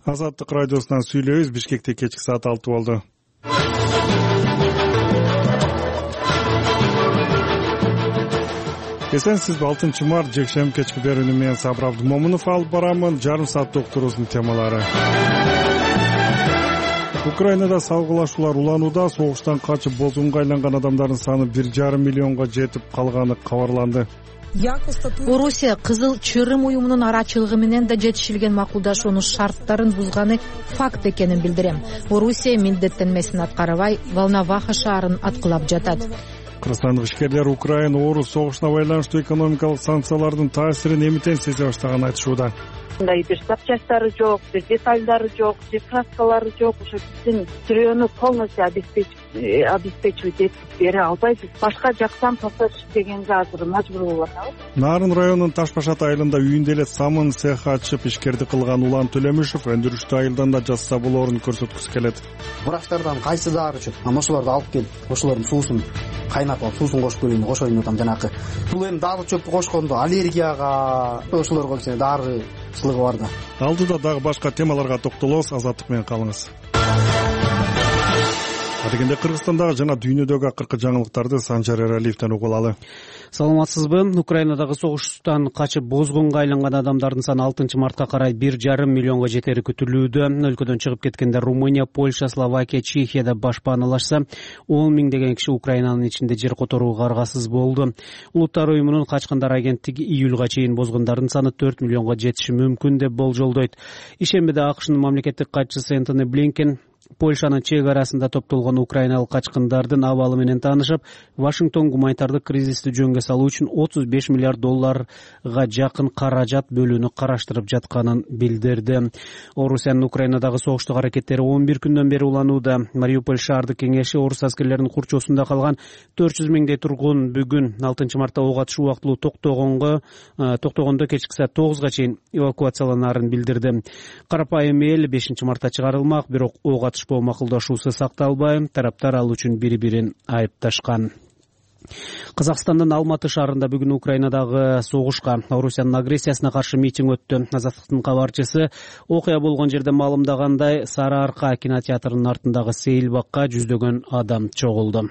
Азаттык радиосунан сүйлөйбүз. Бишкекте кечки саат 6 болду. Эсенсизби? 6-март жекшемби кечки берүүнү менен Сабыр Абдымомунов алып барамын. Жарым саат доктурубуздун темалары. Украинада салгылашуулар уланууда. Согуштан качып бозгунга айланган адамдардын саны 1,5 миллионго жетип калганы кабарланды. Орусия Кызыл Чырым уюмунун арачылыгы менен да жетишилген макулдашуунун шарттарын бузганы факт экенин билдирем. Орусия милдеттенмесин аткарбай, Волноваха шаарын аткылап жатат. Кыргызстандык ишкерлер Украина орус согушуна байланыштуу экономикалык санкциялардын таасирин эмитен сезе баштаганын айтышууда. Мындай бир запчасттары жок, бир детальдары жок, бир краскалары жок. Ошо биздин жүрөөнү полностью обеспечивать этип бере албайбыз. Башка жактан поставщик дегенге азыр мажбур болуп атабыз. Нарын районунун Таш-Башат айылында үйүндө эле самын цех ачып ишкерди кылган Улан Төлөмүшев өндүрүштүү айылдан да жасаса болоорун көрсөткүсү келет. Врачтардан кайсы дары чөп, ошолорду алып келип, ошолордун суусун кайнатып алып, суусун кошуп берейин, кошоюн атам жанакы. Бул эми дары чөпү кошкондо аллергияга, ошолорго кичине дары чылыгы бар да. Алдыда дагы башка темаларга токтолобуз. Азаттык менен калыңыз. Адегенде Кыргызстандагы жана дүйнөдөгү акыркы жаңылыктарды Санжар Эралиевден угуп алалы. Саламатсызбы? Украинадагы согуштан качып бозгунга айланган адамдардын саны 6-мартка карай 1,5 миллионго жетери күтүлүүдө. Өлкөдөн чыгып кеткендер Румыния, Польша, Словакия, Чехияда баш паналашса, 10 миңдеген киши Украинанын ичинде жер которууга аргасыз болду. Улуттар уюмунун качкындар агенттиги июлга чейин бозгундардын саны 4 миллионго жетиши мүмкүн деп болжолдойт. Ишембиде АКШнын мамлекеттик катчысы Энтони Блинкен Польшанын чек арасында топтолгон украиналык качкындардын абалы менен таанышып, Вашингтон гуманитардык кризисти жөнгө салуу үчүн $35 миллиард жакын каражат бөлүүнү караштырып жатканын билдирди. Орусиянын Украинадагы согуштук аракеттери 11 күндөн бери уланууда. Мариуполь шаардык кеңеши орус аскерлеринин курчоосунда калган 400 миңдей тургун бүгүн 6-мартта ок атыш убактылуу токтогондо кечки саат 9га чейин эвакуацияланаарын билдирди. Карапайым эл 5-мартта чыгарылмак, бирок ок атышпоо макулдашуусу сакталбай, тараптар ал үчүн бири-бирин айыпташкан. Казакстандын Алматы шаарында бүгүн Украинадагы согушка, Орусиянын агрессиясына каршы митинг өттү. Азаттыктын кабарчысы окуя болгон жерде маалымдагандай, Сары Арка кинотеатрынын артындагы сейилбакка жүздөгөн адам чогулду.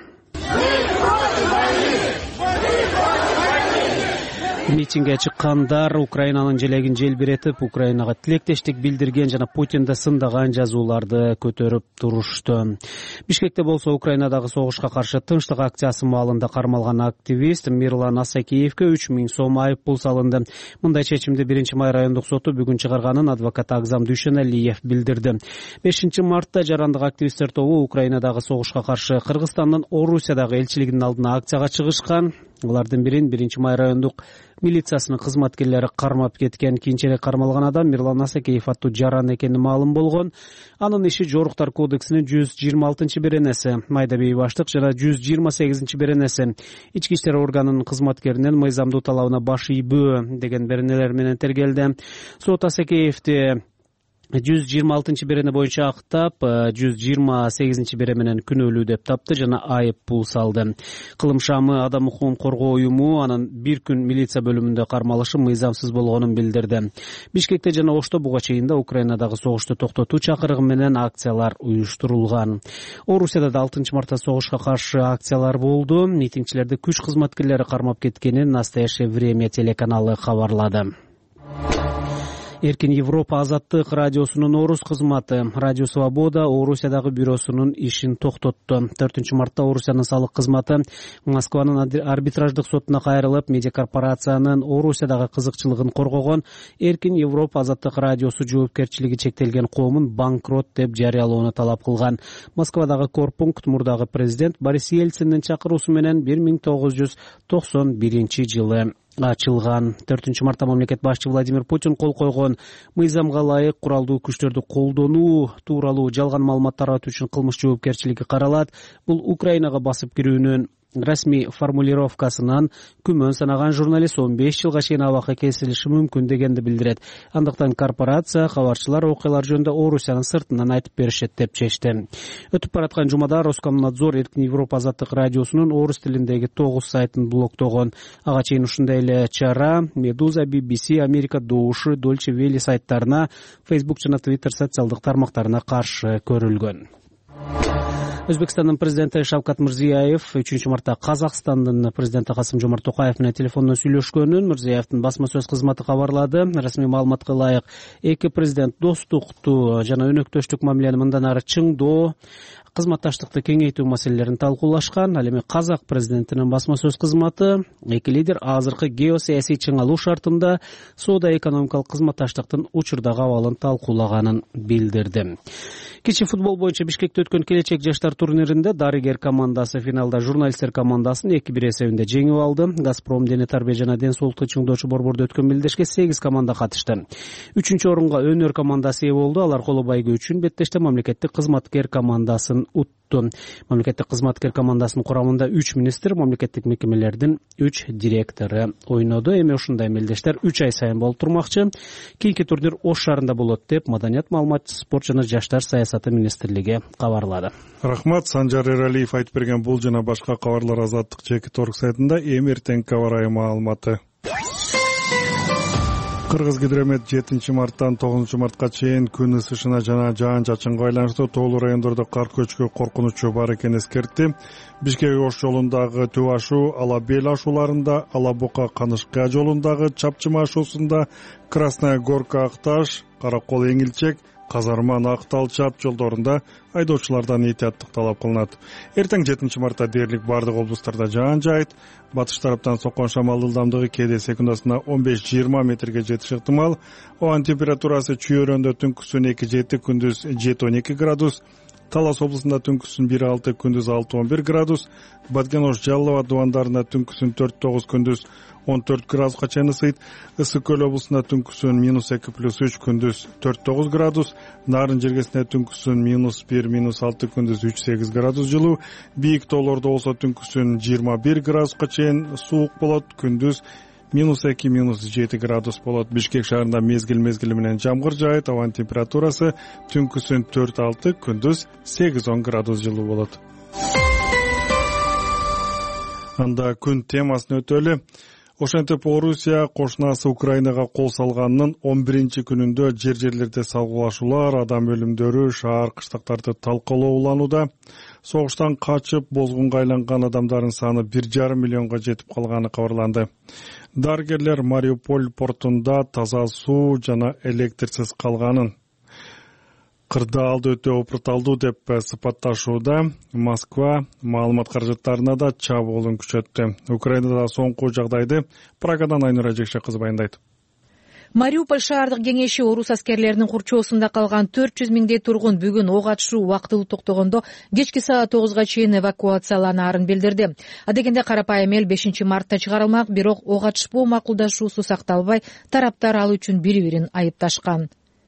Митингге чыккандар Украинанын желегин желбиретип, Украинага тилектештик билдирген жана Путинди сындаган жазууларды көтөрүп турушту. Бишкекте болсо Украинадагы согушка каршы тынчтык акциясы маалында кармалган активист Мирлан Асакеевке 3 миң сом айып пул салынды. Мындай чечимди 1-май райондук соту бүгүн чыгарганын адвокат Агзам Дүйшеналиев билдирди. 5-мартта жарандык активисттер тобу Украинадагы согушка каршы Кыргызстандын Орусиядагы элчилигинин алдына акцияга чыгышкан. Алардын бирин 1-май райондук милициясынын кызматкерлери кармап кеткен. Кийинчерээк кармалган адам Мирлан Асакеев аттуу жаран экени маалым болгон. Анын иши Жоруктар кодексинин 126-беренеси, майда бейбаштык жана 128-беренеси, ички иштер органынын кызматкеринин мыйзамдуу талабына баш ийбөө деген беренелер менен тергелди. Сот Асакеевди 126-берене боюнча актап, 128-бере менен күнөөлүү деп тапты жана айып пул салды. Кылым шамы Адам укугун коргоо уюму анын 1 күн милиция бөлүмүндө кармалышы мыйзамсыз болгонун билдирди. Бишкекте жана Ошто буга чейин Украинадагы согушту токтотуу чакырыгы менен акциялар уюштурулган. Орусияда да 6-мартта согушка каршы акциялар болду. Митингчилерди күч кызматкерлери кармап кеткенин Настоящее время телеканалы кабарлады. Эркин Европа азаттык радиосунун орус кызматы Радио Свобода Орусиядагы бюросунун ишин токтотту. 4-мартта Орусиянын салык кызматы Москванын арбитраждык сотуна кайрылып, медиа корпорациянын Орусиядагы кызыкчылыгын коргогон Эркин Европа азаттык радиосу жоопкерчилиги чектелген коомун банкрот деп жарыялоону талап кылган. Москвадагы корпункт мурдагы президент Борис Ельциндин чакыруусу менен 1991-жылы ачылган. 4-мартта мамлекет башчы Владимир Путин кол койгон мыйзамга ылайык куралдуу күчтөрдү колдонуу тууралуу жалган маалымат таратуу үчүн кылмыш жоопкерчилиги каралат. Бул Украинага басып кирүүнүн расмий формулировкасынан күмөн санаган журналист 15 жылга чейин абакка кесилиши мүмкүн дегенди билдирет. Андыктан корпорация кабарчылар окуялар жөнүндө Орусиянын сыртынан айтып беришет деп чечти. Өтүп бараткан жумада Роскомнадзор Эркин Европа азаттык радиосунун орус тилиндеги 9 сайтын блоктогон. Ага чейин ушундай эле чара Медуза, BBC, Америка Добушу, Дольче Вели сайттарына, Facebook жана Twitter социалдык тармактарына каршы көрүлгөн. Өзбекстандын президенти Шавкат Мирзиёев 3-мартта Казакстандын президенти Касым-Жомарт Токаев менен телефондон сүйлөшкөнүн Мирзиёевдин басма сөз кызматы кабарлады. Расмий маалыматка ылайык, эки президент достукту жана өнөктөштүк мамилени мындан ары чыңдоо, кызматташтыкты кеңейтүү маселелерин талкуулашкан. Ал эми Казак президентинин басма сөз кызматы эки лидер азыркы геосаясий чыңалуу шартында соода-экономикалык кызматташтыктын учурдагы абалын талкуулаганын билдирди. Кичи футбол боюнча Бишкекте өткөн келечек жаштар турниринде Дарыгер командасы финалда журналисттер командасын 2-1 эсебинде жеңип алды. Газпром дене тарбия жана ден соолукту чыңдоочу борбордо өткөн белдешке 8 команда катышты. 3-орунга Өнөр командасы ээ болду. Алар коло байгө үчүн беттеште мамлекеттик кызматкер командасын утту. Мамлекеттик кызматкер командасынын курамында 3 министр, мамлекеттик мекемелердин 3 директору ойноду. Эми ушундай мелдештер 3 ай сайын болуп турмакчы. Кийинки турнир Ош шаарында болот деп Маданият, маалымат, спорт жана жаштар саясаты министрлиги кабарлады. Рахмат. Санжар Эралиев айтып берген бул жана башка кабарлар Азаттык жеке торг сайтында эмертең кабар айы маалыматы. Кыргыз-Гидромет 7-марттан 9-мартка чейин күн ысышына жана жаан-чачынга байланыштуу тоолуу райондордо кар көчкү коркунучу бар экенин эскертти. Бишкек-Ош жолундагы Түп ашуу, Ала-Бел ашууларында, Ала-Бука-Канышкыя жолундагы Чапчыма ашуусунда, Красная Горка-Акташ, Каракол Эңилчек, Казарман-Актал-Чап жолдорунда айдоочулардан этияттык талап кылынат. Эртең 7-мартта дээрлик бардык облустарда жаан жаайт. Батыш тараптан соккон шамал ылдамдыгы кээде секундасына 15-20 метрге жетиши ыктымал. Ауанын температурасы Чүйөрөндө түнкүсүн 2-7, күндүз 7-12 градус. Талас облусунда түнкүсүн 1-6, күндүз 6-11 градус. Баткен-Ош Жалал Абад дубандарында түнкүсүн 4-9, күндүз 14 градуска чейин ысыйт. Ысык көл облусунда түнкүсүн -2+3, күндүз 4-9 градус. Нарын жергесинде түнкүсүн -1, -6, күндүз 3-8 градус жылуу. Бийик тоолордо болсо түнкүсүн 21 градуска чейин суук болот, күндүз -2, -7 градус болот. Бишкек шаарында мезгил менен жамгыр жаайт. Ауанын температурасы түнкүсүн 4-6, күндүз 8-10 градус жылуу болот. Анда күн темасын өтөлү. Ошентип Орусия кошунасы Украинага кол салганынын 11-чи күнүндө жерлерде салгылашуулар, адам өлүмдөрү, шаар кыштактарды талкалоо уланууда. Согуштан качып бозгунга айланган адамдардын саны 1,5 миллионго жетип калганы кабарланды. Дарыгерлер Мариуполь портунда таза суу жана электрсиз калганын, кырдаалды өтө опурталдуу деп сыпатташууда. Москва маалымат каражаттарына да чабуулун күчөттү. Украинада соңку жагдайды Прагадан Айнура Жекше кызы баяндайт. Мариуполь шаардык кеңеши орус аскерлеринин курчоосунда калган 400 миңдей тургун бүгүн ок атышуу убактылуу токтогондо кечки саат 9га чейин эвакуацияланаарын билдирди. Адегенде карапайым эл 5-мартта чыгарылмак, бирок ок атышпоо макулдашуусу сакталбай, тараптар ал үчүн бири-бирин айыпташкан.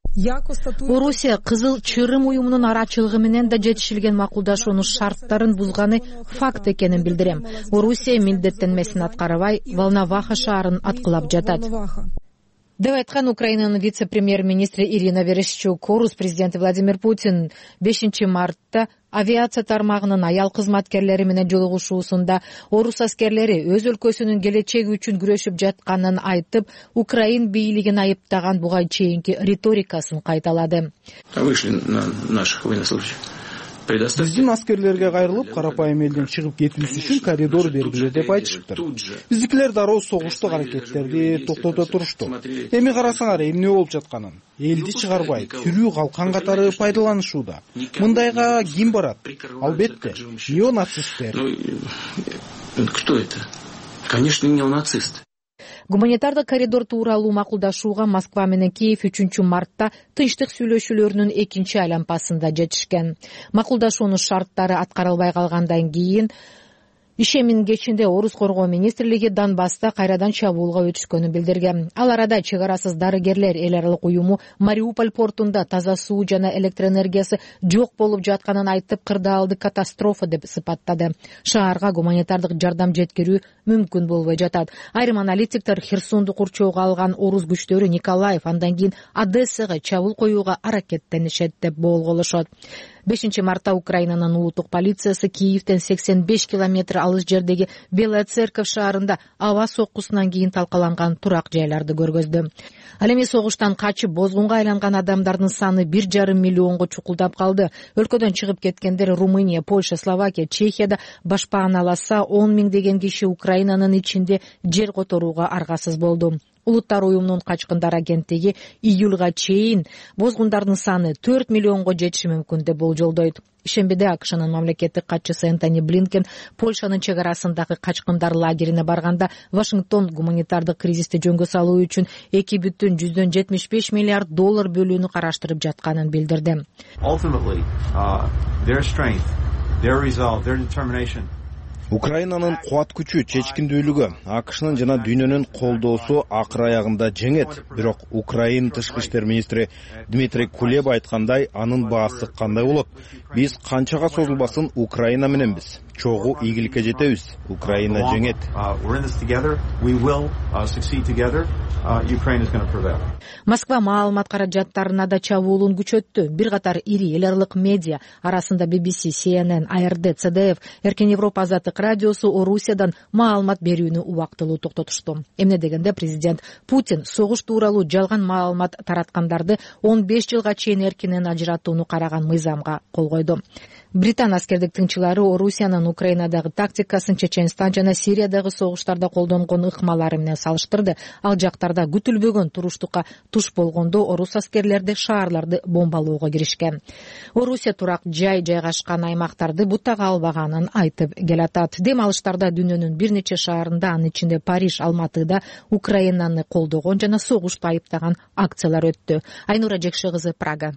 Орусия Кызыл Чырым уюмунун арачылыгы менен да жетишилген макулдашуунун шарттарын бузганы факт экенин билдирем. Орусия милдеттенмесин аткарбай, Волноваха шаарын аткылап жатат деп айткан Украинанын вице-премьер-министри Ирина Верещук. Орус президенти Владимир Путин 5-мартта авиация тармагынын аял кызматкерлери менен жолугушуусунда орус аскерлери өз өлкөсүнүн келечеги үчүн күрөшүп жатканын айтып, Украин бийлигин айыптаган буга чейинки риторикасын кайталады. Вышли на наших военнослужащих. Биздин аскерлерге кайрылып, карапайым элдин чыгып кетүүсү үчүн коридор бергиле деп айтышыптыр. Биздикилер дароо согуштук аракеттерди токтото турушту. Эми карасаңар эмне болуп жатканын. Элди чыгарбай, тирүү калкан катары пайдаланышууда. Мындайга ким барат? Албетте, неонацисттер. Кто это? Конечно, неонацист. Гуманитардык коридор тууралуу макулдашууга Москва менен Киев 3-мартта тынчтык сүйлөшүүлөрүнүн 2-чи айлампасында жетишкен. Макулдашуунун шарттары аткарылбай калгандан кийин Ишемин кечинде Орус коргоо министрлиги Донбасста кайрадан чабуулга өтүшкөнүн билдирген. Ал арада чек арасыз дарыгерлер эл аралык уюму Мариуполь портунда таза суу жана электроэнергиясы жок болуп жатканын айтып, кырдаалды катастрофа деп сыпаттады. Шаарга гуманитардык жардам жеткирүү мүмкүн болбой жатат. Айрым аналитиктер Херсонду курчоого алган орус күчтөрү Николаев, андан кийин Одессага чабуул коюуга аракеттенишет деп болголошот. 5-мартта Украинанын улуттук полициясы Киевден 85 километр алыс жердеги Белая Церковь шаарында аба соккусунан кийин талкаланган турак жайларды көргөздү. Ал эми согуштан качып бозгунга айланган адамдардын саны 1,5 миллионго чукулдап калды. Өлкөдөн чыгып кеткендер Румыния, Польша, Словакия, Чехияда башпаналаса 10 миңдеген киши Украинанын ичинде жер которууга аргасыз болду. Улуттар уюмунун качкындар агенттиги июлга чейин бозгундардын саны 4 миллионго жетиши мүмкүн деп болжолдойт. Ишембиде АКШнын мамлекеттик катчысы Энтони Блинкен Польшанын чек арасындагы качкындар лагерине барганда Вашингтон гуманитардык кризисти жөнгө салуу үчүн 2,75 миллиард доллар бөлүүнү караштырып жатканын билдирди. Украинанын кубат күчү, чечкиндүүлүгү, АКШнын жана дүйнөнүн колдоосу акыр аягында жеңет. Бирок Украин тышкы иштер министри Дмитрий Кулеба айткандай, анын баасы кандай болот? Биз канчага созулбасын Украина мененбиз. Чогуу ийгиликке жетебиз. Украина жеңет. Москва маалымат каражаттарына да чабуулун күчөттү. Бир катар ири эл аралык медиа арасында BBC, CNN, ARD, CDF, Эркин Европа Азаттык радиосу Орусиядан маалымат берүүнү убактылуу токтотушту. Эмне дегенде президент Путин согуш тууралуу жалган маалымат тараткандарды 15 жылга чейин эркинен ажыратууну караган мыйзамга кол койду. Британ аскердик тыңчылары Орусиянын Украинадагы тактикасын Чеченстан жана Сириядагы согуштарда колдонгон ыкмалары менен салыштырды. Ал жактарда күтүлбөгөн туруштукка туш болгондо орус аскерлери шаарларды бомбалоого киришкен. Орусия турак жай жайгашкан аймактарды бутага албаганын айтып келатат. Дем алыштарда дүйнөнүн бир нече шаарында, анын ичинде Париж, Алматыда Украинаны колдогон жана согушту айыптаган акциялар өттү. Айнура Жекши кызы, Прага.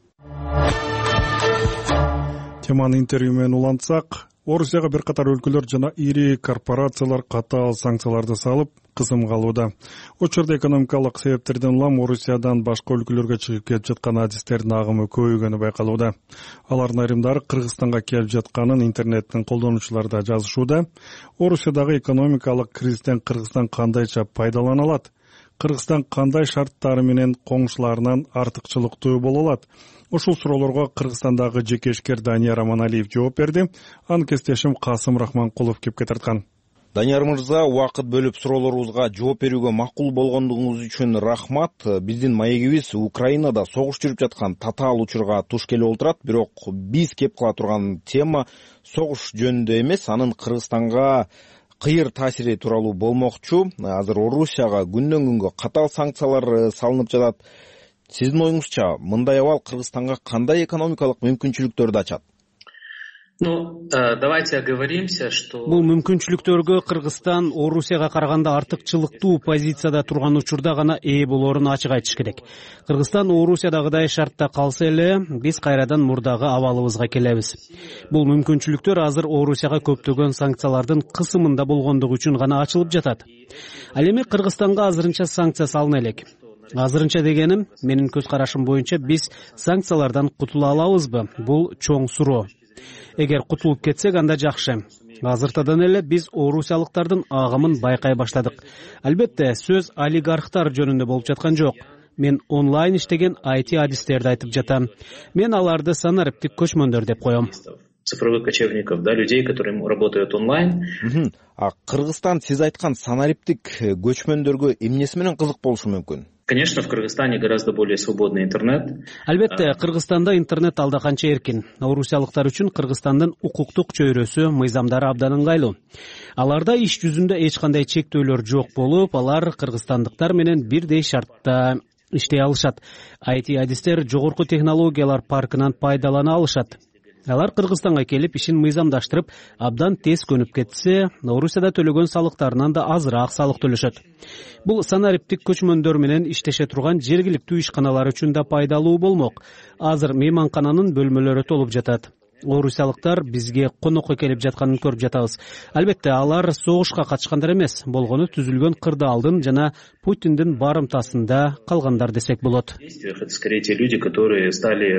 Теманы интервью менен улантсак, Орусияга бир катар өлкөлөр жана ири корпорациялар катаал санкцияларды салып, кысым калууда. Учурда экономикалык себептерден улам Орусиядан башка өлкөлөргө чыгып келип жаткан адистердин агымы көбөйгөнү байкалууда. Алардын айрымдары Кыргызстанга келип жатканын интернеттин колдонуучулары да жазышууда. Орусиядагы экономикалык кризистен Кыргызстан кандайча пайдалана алат? Кыргызстан кандай шарттары менен коңшуларынан артыкчылыктуу боло алат? Ушул суроолорго Кыргызстандагы жекешкер Данияр Аманалиев жооп берди. Анын кесиптешим Касым Рахманкулов кепке тарткан. Данияр мырза, убакыт бөлүп суроолоруңузга жооп берүүгө макул болгондугуңуз үчүн рахмат. Биздин маегибиз Украинада согуш жүрүп жаткан татаал учурга туш келип отурат, бирок биз кеп кыла турган тема согуш жөнүндө эмес, анын Кыргызстанга кыйыр таасири тууралуу болмокчу. Азыр Орусияга күндөн күнгө катаал санкциялар салынып жатат. Сиздин оюңузча, мындай абал Кыргызстанга кандай экономикалык мүмкүнчүлүктөрдү ачат? Давайте оговоримся, что бул мүмкүнчүлүктөргө Кыргызстан Орусияга караганда артыкчылыктуу позицияда турган учурда гана ээ болоорун ачык айтыш керек. Кыргызстан Орусиядагыдай шартта калса эле, биз кайрадан мурдагы абалыбызга келебиз. Бул мүмкүнчүлүктөр азыр Орусияга көптөгөн санкциялардын кысымында болгондугу үчүн гана ачылып жатат. Ал эми Кыргызстанга азырынча санкция салына элек. Азырынча дегеним, менин көз карашым боюнча биз санкциялардан кутула алабызбы? Бул чоң суроо. Эгер кутулуп кетсек, анда жакшы. Азыртадан эле биз орусиялыктардын агымын байкай баштадык. Албетте, сөз олигархтар жөнүндө болуп жаткан жок. Мен онлайн иштеген IT адистерди айтып жатам. Мен аларды санариптик көчмөндөр деп коем. Цифровых кочевников, людей, которые работают онлайн. А Кыргызстан сиз айткан санариптик көчмөндөргө эмнеси менен кызык болушу мүмкүн? Конечно, в Кыргызстане гораздо более свободный интернет. Албетте, Кыргызстанда интернет алда канча эркин. Орусиялыктар үчүн Кыргызстандын укуктук чөйрөсү, мыйзамдары абдан ыңгайлуу. Аларда иш жүзүндө эч кандай чектөөлөр жок болуп, алар кыргызстандыктар менен бирдей шартта иштей алышат. IT адистер жогорку технологиялар паркынан пайдалана алышат. Алар Кыргызстанга келип ишин мыйзамдаштырып, абдан тез көнүп кетсе, Орусияда төлөгөн салыктарынан да азыраак салык төлөшөт. Бул санариптик көчмөндөр менен иштеше турган жергиликтүү ишканалар үчүн да пайдалуу болмок. Азыр мейманкананын бөлмөлөрү толуп жатат. орусиялыктар бизге конокко келип жатканын көрүп жатабыз. Албетте алар согушка катышкандар эмес, болгону түзүлгөн кырдаалдын жана Путиндин барымтасында калгандар десек болот. Это скорее те люди, которые стали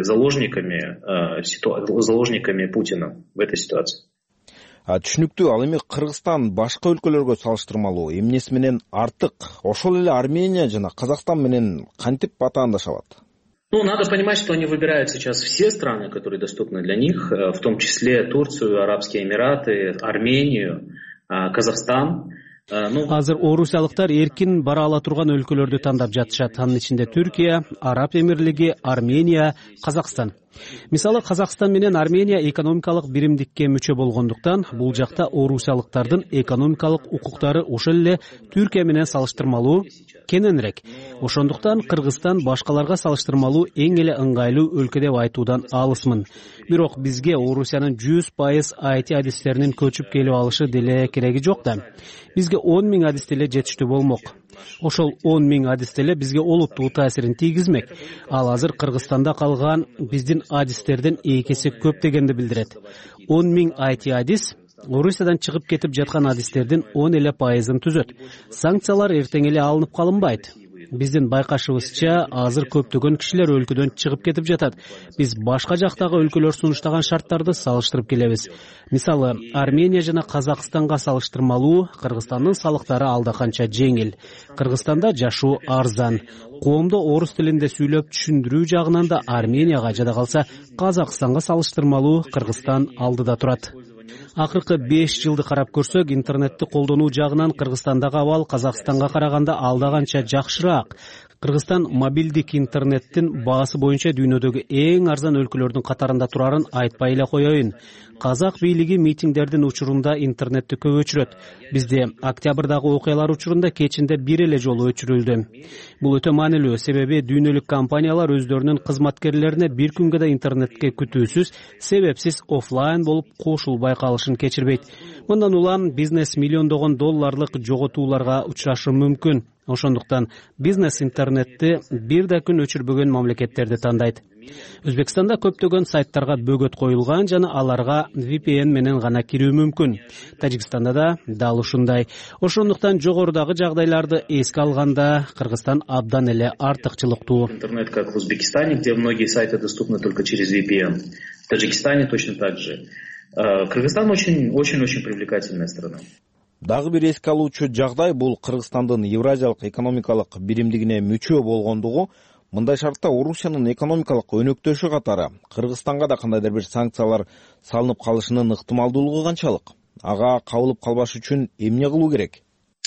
заложниками Путина в этой ситуации. Түшүнүктүү. Ал эми Кыргызстан башка өлкөлөргө салыштырмалуу эмнеси менен артык? Ошол эле Армения жана Казакстан менен кантип батаандашып алат? Надо понимать, что они выбирают сейчас все страны, которые доступны для них, в том числе Турцию, Арабские Эмираты, Армению, Казахстан. Азыр орусиялыктар эркин бара ала турган өлкөлөрдү тандап жатышат. Анын ичинде Түркия, Араб Эмирлиги, Армения, Казакстан. Мисалы Казакстан менен Армения экономикалык биримдикке мүчө болгондуктан бул жакта орусиялыктардын экономикалык укуктары ошол эле Түркия менен салыштырмалуу кененирээк. Ошондуктан Кыргызстан башкаларга салыштырмалуу эң эле ыңгайлуу өлкө деп айтуудан алысмын. Бирок бизге Орусиянын 100% IT адистеринин көчүп келип алышы деле кереги жок да. Бизге 10 000 адис деле жетиштүү болмок. Ошол 10 000 адис деле бизге олуттуу таасирин тийгизмек. Ал азыр Кыргызстанда калган биздин адистерден 2 эсе көп дегенди билдирет. 10 000 IT адис Орусиядан чыгып кетип жаткан адистердин 10% түзөт. Санкциялар эртең эле алынып калынбайт. Биздин байкашыбызча азыр көптөгөн кишилер өлкөдөн чыгып кетип жатат. Биз башка жактагы өлкөлөр сунуштаган шарттарды салыштырып келебиз. Мисалы, Армения жана Казакстанга салыштырмалуу Кыргызстандын салыктары алда канча жеңил. Кыргызстанда жашоо арзан. Коомдо орус тилинде сүйлөп түшүндүрүү жагынан да Арменияга жада калса Казакстанга салыштырмалуу Кыргызстан алдыда турат. Акыркы 5 жылды карап көрсөк, интернетти колдонуу жагынан Кыргызстандагы абал Казакстанга караганда алда канча жакшыраак. Кыргызстан мобилдик интернеттин баасы боюнча дүйнөдөгү эң арзан өлкөлөрдүн катарында турарын айтпай эле коеюн. Казак бийлиги митингдердин учурунда интернетти көп өчүрөт. Бизде октябрдагы окуялар учурунда кечинде бир эле жолу өчүрүлдү. Бул өтө маанилүү, себеби дүйнөлүк компаниялар өздөрүнүн кызматкерлерине бир күнгө да интернетке күтүүсүз, себепсиз офлайн болуп кошулбай калышын кечирбейт. Мындан улам бизнес миллиондогон долларлык жоготууларга учурашы мүмкүн. Ошондуктан бизнес интернетти бир да күн өчүрбөгөн мамлекеттерди тандайт. Өзбекстанда көптөгөн сайттарга бөгөт коюлган жана аларга VPN менен гана кирүү мүмкүн. Тажикстанда да дал ушундай. Ошондуктан жогорудагы жагдайларды эске алганда Кыргызстан абдан эле артыкчылыктуу. Интернет как в Узбекистане, где многие сайты доступны только через VPN. В Таджикистане точно так же. Кыргызстан очень привлекательная страна. Дагы бир эске алуучу жагдай бул Кыргызстандын Евразиялык экономикалык биримдигине мүчө болгондугу. Мындай шартта Орусиянын экономикалык өнөктөшү катары Кыргызстанга да кандайдыр бир санкциялар салынып калышынын ыктымалдуулугу канчалык? Ага кабылып калбаш үчүн эмне кылуу керек?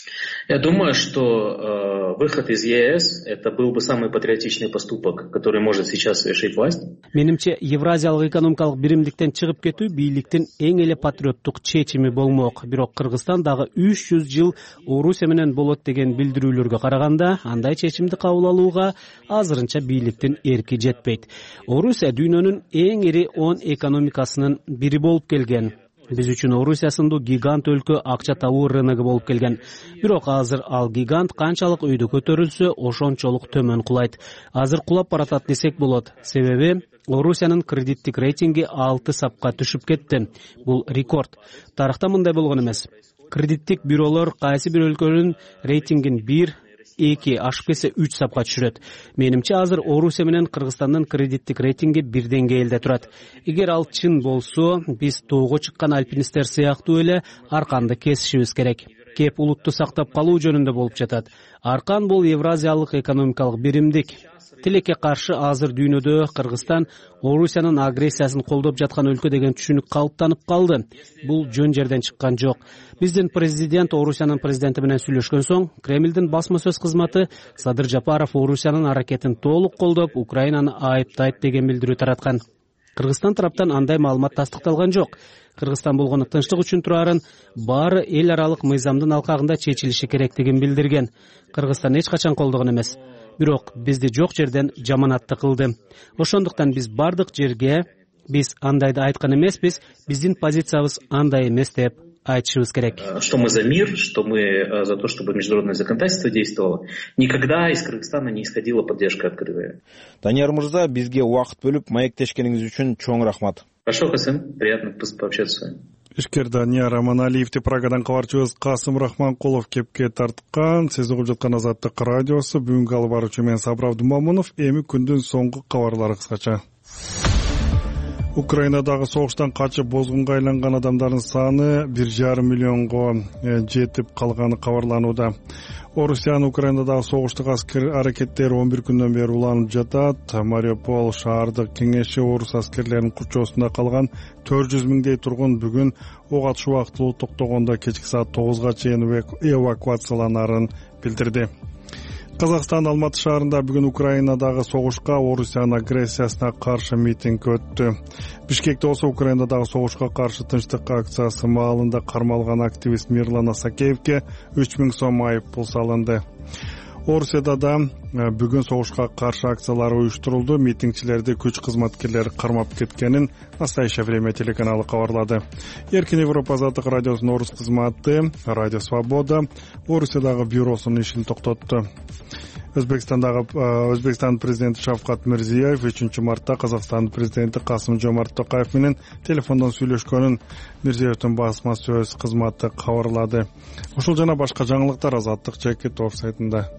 Я думаю, что выход из ЕС это был бы самый патриотичный поступок, который может сейчас совершить власть. Менимче, Евразиялык экономикалык биримдиктен чыгып кетүү бийликтин эң эле патриоттук чечими болмок. Бирок Кыргызстан дагы 300 жыл Орусия менен болот деген билдирүүлөргө караганда, андай чечимди кабыл алууга азырынча бийликтин эрки жетпейт. Орусия дүйнөнүн эң ири 10 экономикасынын бири болуп келген. Биз үчүн Орусия сындуу гигант өлкө акча табуу рыногу болуп келген. Бирок азыр ал гигант канчалык өйдө көтөрүлсө, ошончолук төмөн кулайт. Азыр кулап баратат десек болот. Себеби Орусиянын кредиттик рейтинги 6 сапка түшүп кетти. Бул рекорд. Тарыхта мындай болгон эмес. Кредиттик бюролор кайсы бир өлкөнүн рейтингин 1-2 ашып кетсе 3 сапка түшүрөт. Менимче азыр Орусия менен Кыргызстандын кредиттик рейтинги бир деңгээлде турат. Эгер ал чын болсо, биз тоого чыккан альпинисттер сыяктуу эле арканды кесишибиз керек. Кеп улутту сактап калуу жөнүндө болуп жатат. Аркан бул Евразиялык экономикалык биримдик. Тилекке каршы азыр дүйнөдө Кыргызстан Орусиянын агрессиясын колдоп жаткан өлкө деген түшүнүк калыптанып калды. Бул жөн жерден чыккан жок. Биздин президент Орусиянын президенти менен сүйлөшкөн соң, Кремлдин басма сөз кызматы Садыр Жапаров Орусиянын аракетин толук колдоп, Украинаны айыптайт деген билдирүү тараткан. Кыргызстан тараптан андай маалымат тастыкталган жок. Кыргызстан болгону тынчтык үчүн турарын баары эл аралык мыйзамдын алкагында чечилиши керектигин билдирген. Кыргызстан эч качан колдогон эмес. Бирок бизди жок жерден жаманатты кылды. Ошондуктан биз бардык жерге биз андайды айткан эмеспиз, биздин позициябыз андай эмес деп айтышыбыз керек. Что мы за мир, что мы за то, чтобы международное законодательство действовало. Никогда из Кыргызстана не исходила поддержка открытая. Данияр мырза, бизге убакыт бөлүп маектешкениңиз үчүн чоң рахмат. Хорошо, Хасен, приятно пообщаться с вами. Ишкер Данияр Аманалиевди Прагадан кабарчыбыз Касым Рахманкулов кепке тарткан. Сиз угуп жаткан Азаттык радиосу. Бүгүнкү алып баруучу мен Сабыр Абдумамунов. Эми күндүн соңку кабарлары кыскача. Украинадагы согуштан качып бозгунга айланган адамдардын саны 1,5 миллионго жетип калганы кабарланууда. Орусиянын Украинадагы согуштук аскер аракеттери 11 күндөн бери уланып жатат. Мариуполь шаардык кеңеши орус аскерлеринин курчоосунда калган 400 миңдей тургун бүгүн ок атыш убактылуу токтогондо кечки саат 9га чейин эвакуацияланарын билдирди. Казакстан Алматы шаарында бүгүн Украинадагы согушка Орусиянын агрессиясына каршы митинг өттү. Бишкекте болсо Украинадагы согушка каршы тынчтык акциясы маалында кармалган активист Мирлан Асакеевке 3000 сом айыппул салынды. Орусияда да бүгүн согушка каршы акциялар уюштурулду. Митингчилерди күч кызматкерлери кармап кеткенин Настоящее время телеканалы кабарлады. Эркин Европа Азаттык радиосунун орус кызматы Радио Свобода Орусиядагы бюросунун ишин токтотту. Өзбекстан президенти Шавкат Мирзиёев 3 мартта Казакстан президенти Касым-Жомарт Токаев менен телефондон сүйлөшкөнүн Мирзиёевдин басма сөз кызматы кабарлады. Ушул жана башка жаңылыктар Азаттык Чекит сайтында.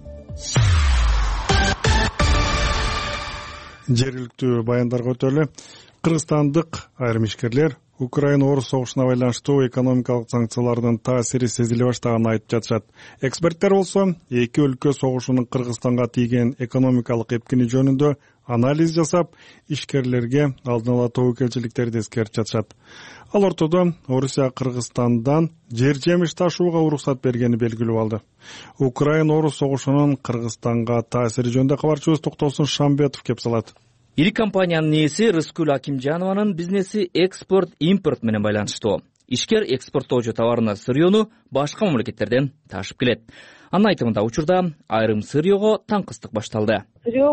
Жергиликтүү баяндарга өтөлү. Кыргызстандык айрым ишкерлер Украина-Орус согушуна байланыштуу экономикалык санкциялардын таасири сезиле баштаганын айтып жатышат. Эксперттер болсо эки өлкө согушунун Кыргызстанга тийген экономикалык эпкини жөнүндө анализ жасап, ишкерлерге алдын ала тобокелчиликтерди эскертип жатышат. Ал ортодо Орусия Кыргызстандан жер жемиш ташууга уруксат бергени белгилүү болду. Украина-Орус согушунун Кыргызстанга таасири жөнүндө кабарчыбыз Токтосун Шамбетов кеп салат. Ири компаниянын ээси Рыскүл Акимжанованын бизнеси экспорт-импорт менен байланыштуу. Ишкер экспорттоочу товарына сырьёну башка мамлекеттерден ташып келет. Анын айтымында учурда айрым сырьёго таңкыстык башталды. Сырьё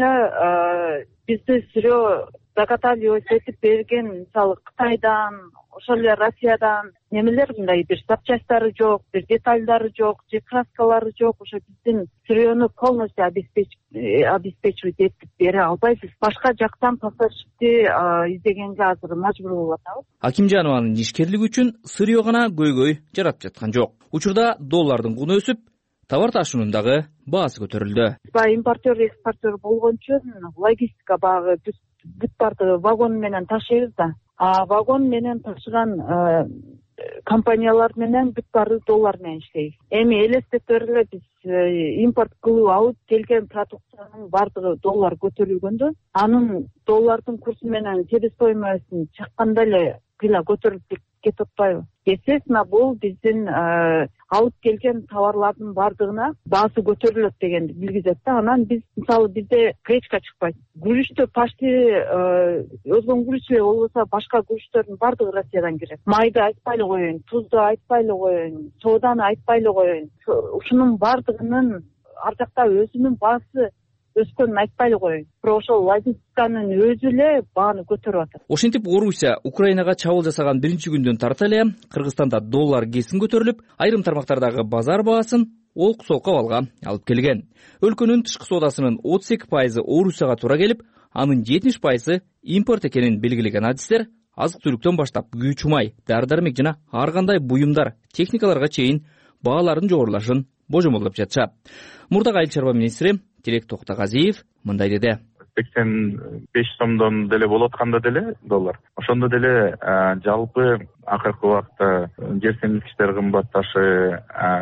боюнча бизди сырьё заготавливать этип берген, мисалы Кытайдан, ошол эле Россиядан немелер мындай бир запчасттары жок, бир детальдары жок, же краскалары жок. Ошо биздин сырьёну полностью обеспечивать этип бере албайбыз. Башка жактан поставщикти издегенге азыр мажбур болуп атабыз. Акимжанованын ишкерлиги үчүн сырьё гана көйгөй жаратып жаткан жок. Учурда доллардын куну өсүп, товар ташуунун дагы баасы көтөрүлдү. Импортер, экспортер болгон үчүн логистика багы бүт барды вагон менен ташыйбыз да. Вагон менен ташыган компаниялар менен бүт бары доллар менен иштейбиз. Эми элестетип бергиле, биз импорт кылып алып келген продукциянын бардыгы доллар көтөрүлгөндө, анын доллардын курсу менен себестоимостун чакканда эле кыйла көтөрүлүп кетип атпайбы? Естественно, бул биздин алып келген товарлардын бардыгына баасы көтөрүлөт дегенди билгизет да. Анан биз мисалы бизде гречка чыкпайт. Күрүчтө почти өзгөн күрүч эле болбосо башка күрүчтөрдүн бардыгы Россиядан кирет. Майды айтпай эле коеюн, тузду айтпай эле коеюн, сооданы айтпай эле коеюн. Ушунун бардыгынын ар жакта өзүнүн баасы өскөнүн айтпай эле коеюн. Бирок ошол логистиканын өзү эле бааны көтөрүп атат. Ошентип Орусия Украинага чабуул жасаган биринчи күндөн тарта эле Кыргызстанда доллар кесин көтөрүлүп, айрым тармактардагы базар баасын олку-солку абалга алып келген. Өлкөнүн тышкы соодасынын 32% Орусияга туура келип, анын 70% импорт экенин белгилеген адистер азык-түлүктөн баштап күйчү май, дары-дармек жана ар кандай буюмдар, техникаларга чейин баалардын жогорулашын божомолдоп жатышат. Мурдагы айыл чарба министри Тилек Токтогазиев мындай деди. 85 сомдон деле болуп атканда деле доллар. Ошондо деле жалпы акыркы убакта жер семирткичтер кымбатташы,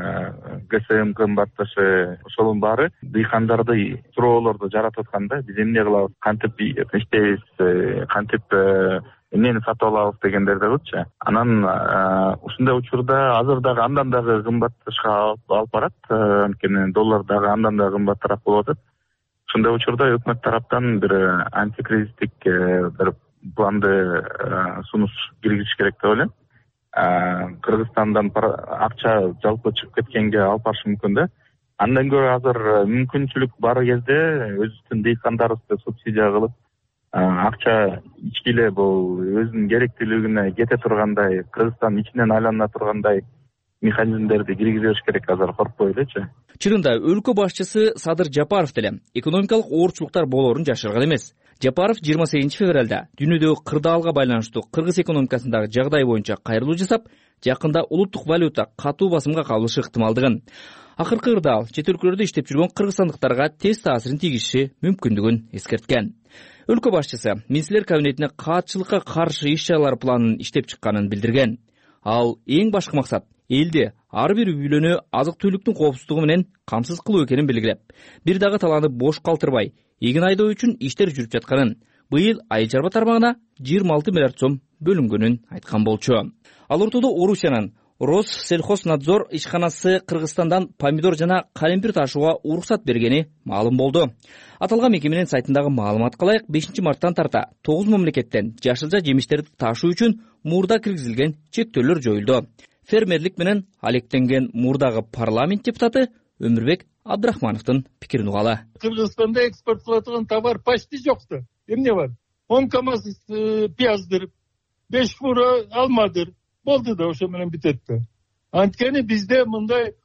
ГСМ кымбатташы, ошонун баары дыйкандарды суроолорду жаратып атканда биз эмне кылабыз, кантип иштейбиз, кантип эмнени сатып алабыз дегендерди кылчу. Анан ушундай учурда азыр дагы андан дагы кымбатташка алып барат, анткени доллар дагы андан дагы кымбаттыраак болуп атат. Ушундай учурда өкмөт тараптан бир антикризистик бир планды сунуш киргизиш керек деп ойлойм. Кыргызстандан акча жалпы чыгып кеткенге алып барышы мүмкүн да. Андан көрө азыр мүмкүнчүлүк бар кезде өзүбүздүн дыйкандарыбызды субсидия кылып, акча ички эле бул өзүнүн керектүүлүгүнө кете тургандай, Кыргызстан ичинен айлана тургандай механизмдерди киргизиш керек азыр коркпой элечи. Чынында өлкө башчысы Садыр Жапаров деле экономикалык оорчулуктар болоорун жашырган эмес. Жапаров 28 февралда дүйнөдөгү кырдаалга байланыштуу кыргыз экономикасындагы жагдай боюнча кайрылуу жасап, жакында улуттук валюта катуу басымга кабылышы ыктымалдыгын, акыркы кырдаал чет өлкөлөрдө иштеп жүргөн кыргызстандыктарга тез таасирин тийгизиши мүмкүндүгүн эскерткен. Өлкө башчысы министрлер кабинетине каатчылыкка каршы иш-чаралар планын иштеп чыкканын билдирген. Ал эң башкы максат элди ар бир үй бүлөнү азык-түлүктүн коопсуздугу менен камсыз кылуу экенин белгилеп, бир дагы талааны бош калтырбай эгин айдоо үчүн иштер жүрүп жатканын, быйыл айыл чарба тармагына 26 миллиард сом бөлүнгөнүн айткан болчу. Ал ортодо Орусиянын Россельхознадзор ишканасы Кыргызстандан помидор жана калемпир ташууга уруксат бергени маалым болду. Аталган мекеменин сайтындагы маалыматка ылайык 5 марттан тарта 9 мамлекеттен жашылча жемиштерди ташуу үчүн мурда киргизилген чектөөлөр жоюлду. Фермерлик менен алектенген мурдагы парламент депутаты Өмүрбек Абдрахмановдун пикирин угалы. Кыргызстанда экспорт кылатыган товар почти жокты. Эмне бар? 10 КАМАЗ пияздыр, 5 фура алмадыр. Болду да ошо менен бүтөт да. Анткени бизде мындай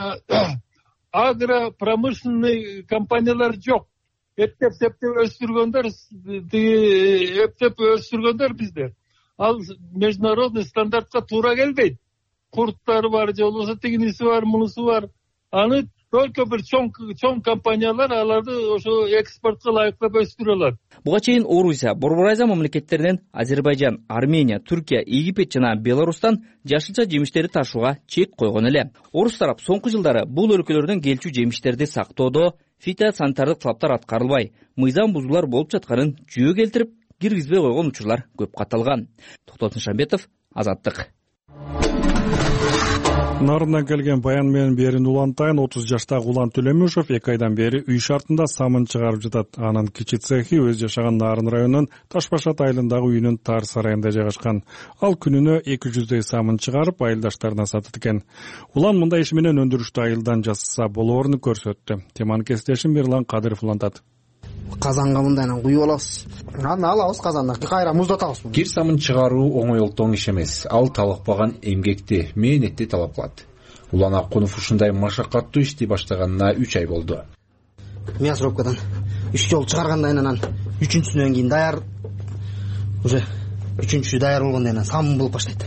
агропромышленный компаниялар жок. Эптеп өстүргөндөр бизде. Ал международный стандартка туура келбейт. Курттары бар, же болбосо тигиниси бар, мунусу бар. Аны только бир чоң компаниялар аларды ошо экспортко ылайыктап өстүрө алат. Буга чейин Орусия, Борбор Азия мамлекеттеринен Азербайжан, Армения, Түркия, Египет жана Беларустан жашылча жемиштерди ташууга чек койгон эле. Орус тарап соңку жылдары бул өлкөлөрдөн келчү жемиштерди сактоодо фитосанитардык талаптар аткарылбай, мыйзам бузуулар болуп жатканын жүйө келтирип, киргизбей койгон учурлар көп катталган. Токтот Нышанбетов, Азаттык. Нарындан келген баян менен берин улантайын. 30 жаштагы Улан Төлөмүшев 2 айдан бери үй шартында самын чыгарып жатат. Анын кичи цехи өз жашаган Нарын районунун Ташбашат айылындагы үйүнүн тар сарайында жайгашкан. Ал күнүнө 200 самын чыгарып айылдаштарына сатат экен. Улан мындай иш менен өндүрүштү айылдан жасаса болоорун көрсөттү. Теманын кесиптешим Мирлан Кадыров улантат. Казанга мындайынан куюп алабыз. Аны алабыз казанда, кайра муздатабыз. Кир самын чыгаруу оңой олтоң иш эмес. Ал талыкпаган эмгекти, мээнетти талап кылат. Улан Акунов ушундай машакаттуу ишти баштаганына 3 ай болду. Мясоробкадан 3 жолу чыгаргандан анан 3-сүнөн кийин даяр, уже 3-чү даяр болгондон кийин самын болуп баштайт.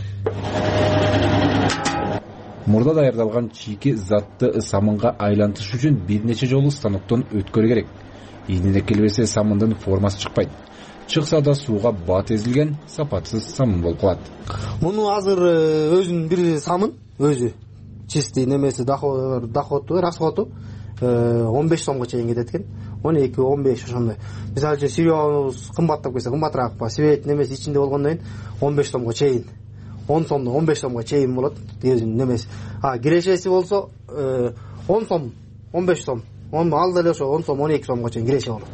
Мурда даярдалган чийки затты самынга айлантыш үчүн бир нече жолу станоктон өткөрүү керек. Ийнине келбесе самындын формасы чыкпайт. Чыкса да сууга бат эзилген, сапатсыз самын болуп калат. Муну азыр өзүнүн бир самын, өзү чистый немеси доходу, расходу 15 сомго чейин кетет экен. 12-15 ошондой. Мисалы үчүн сүйөбүз кымбаттап кетсе, кымбатыраак па, свет немеси ичинде болгондон кийин 15 сомго чейин, 10 сомдон 15 сомго чейин болот. Өзүнүн немеси. Кирешеси болсо 10 сом, 15 сом. Ал деле ошо 10 сом, 12 сомго чейин киреше болот.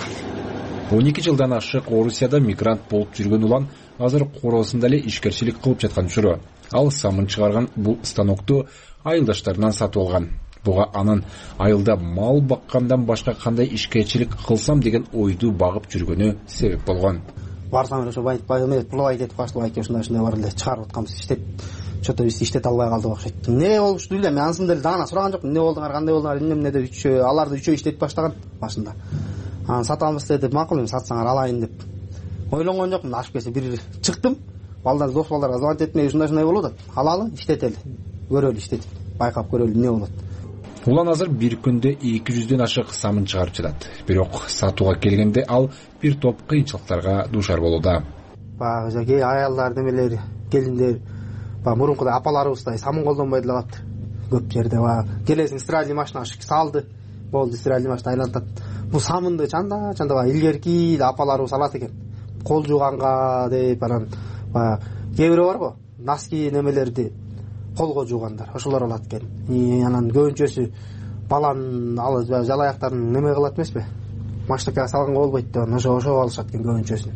12 жылдан ашык Орусияда мигрант болуп жүргөн Улан азыр короосунда эле ишкерчилик кылып жаткан учуру. Ал самын чыгарган бул станокту айылдаштарынан сатып алган. Буга анын айылда мал баккандан башка кандай ишкерчилик кылсам деген ойду багып жүргөнү себеп болгон. Барсам ошо байт пулай кетип баштабайт, ушундай бар эле чыгарып атканбыз, иштеп что-то биз иштете албай калдык окшойт. Эмне болушту билем, мен ансын деле даана сураган жокмун. Эмне болдуңар, кандай болдуңар, эмне деп аларды 3 иштетип баштаган башында. Сатамыз деп макул, эми сатсаңар алайын деп ойлонгон жокмун. Ашып келсе бир чыктым, балдар дос балдарга звонить этмей, ушундай болуп атат. Алалы, иштетели, көрөлү, иштетип, байкап көрөлү эмне болот. Улан азыр бир күндө 200дөн ашык самын чыгарып жатат. Бирок сатууга келгенде ал бир топ кыйынчылыктарга дуушар болууда. Багы аялдар немелери, келиндер, мурункудай апаларыбыздай самын колдонбой деле калат. Көп жерде келесиң стиральный машина салды, болду, стиральный машина айлантат. Бул самынды чанда илгерки апаларыбыз алат экен. Кол жууганга деп анан кээ бирөө бар го, носки немелерди колго жуугандар, ошолор алат экен. Анан көбүнчөсү баланын жалаяктарын неме кылат эмеспи? Маштакага салганга болбойт деп ошо алышат экен көбүнчөсүн.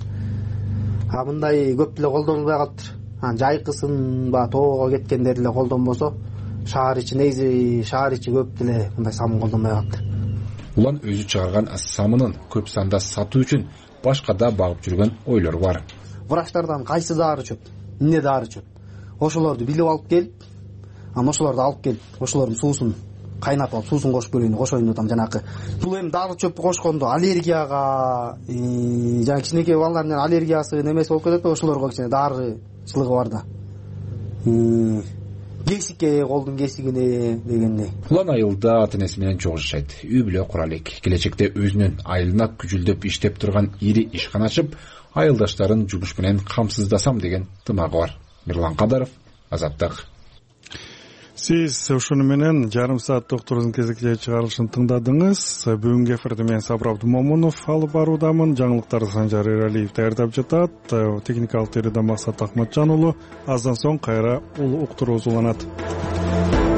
Мындай көп деле колдонулбай калыптыр. Жайкысын тоого кеткендер деле колдонбосо, шаар ичи көп деле мындай самын колдонбой калыптыр. Улан өзү чыгарган самынын көп санда сатуу үчүн башка да багып жүргөн ойлору бар. Врачтардан кайсы дары чөп, эмне дары чөп, ошолорду билип алып келип, анан ошолорду алып келип ошолордун суусун кайнатып алып суусун кошуп берүүнү кошоюн деп атам. Жанагы бул эми дары чөптү кошкондо аллергияга жана кичинекей балдардын аллергиясы немеси болуп кетет да, ошолорго кичине дарычылыгы бар да. Кесикке, колдун кесигине дегендей. Улан айылда ата энеси менен чогуу жашайт. Үй бүлө кура элек. Келечекте өзүнүн айылына күжүлдөп иштеп турган ири ишкана ачып, айылдаштарын жумуш менен камсыздасам деген тымагы бар. Мирлан Кадаров, Азаттык. Сиз ушуну менен жарым сааттык турдун кезекче чыгарылышын тыңдадыңыз. Бүгүнкү эфирди мен Сабыр Абдумомунов алып баруудамын. Жаңылыктарды Санжар Эралиев даярдап жатат. Техникалык териде Максат Акматжан уулу. Аздан соң кайра уктуруубуз уланат.